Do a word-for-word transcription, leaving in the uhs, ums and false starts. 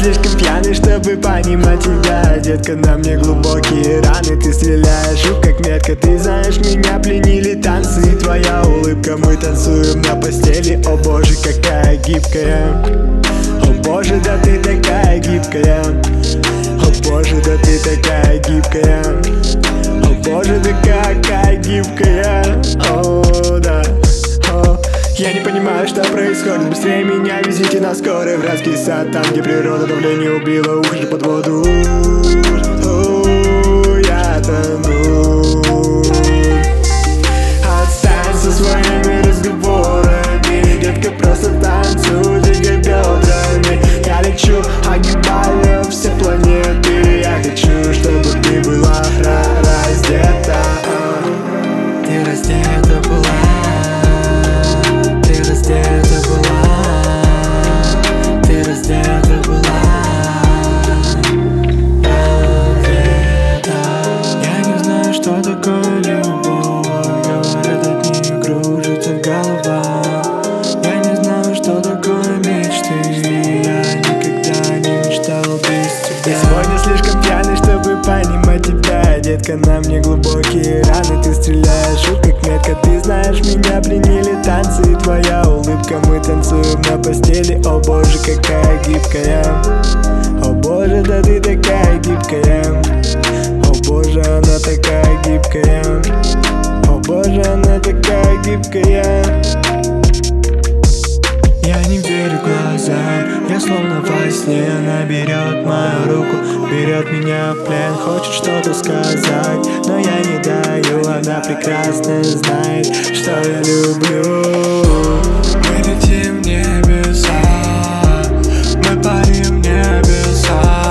слишком пьяный, чтобы понимать тебя. Детка, на мне глубокие раны. Ты стреляешь, ух, как метко. Ты знаешь, меня пленили танцы и твоя улыбка. Мы танцуем на постели. О боже, какая гибкая. О боже, да ты такая гибкая. О боже, да ты такая гибкая. О боже, да какая гибкая. О, да. О. Я не понимаю, что происходит. Быстрее меня везите на скорой в райский сад, там, где природа давление убила, ухожу под воду. О, я тону. Отстань со своими разговорами, детка, просто танцуй, двигай бедрами. Я лечу, огибаю все планеты. Я хочу, чтобы ты была раздета. Ты раздета была. Ты раздета была, ты раздета была, раздета. Я не знаю, что такое любовь, говорят, от нее кружится голова. Я не знаю, что такое мечты, я никогда не мечтал без тебя. Я сегодня слишком пьяный, чтобы понимать тебя. Детка, на мне глубокие раны. Ты стреляешь, ух, как метко. Ты знаешь, меня пленили танцы и твоя улыбка. Мы танцуем на постели. О боже, какая гибкая. О боже, да ты такая гибкая. О боже, она такая гибкая. О боже, она такая гибкая. Я не верю глазам, я словно во сне. Она берет мою руку, берет меня в плен. Хочет что-то сказать, но я не даю. Она прекрасно знает, что я люблю. Мы летим в небеса, мы парим в небеса.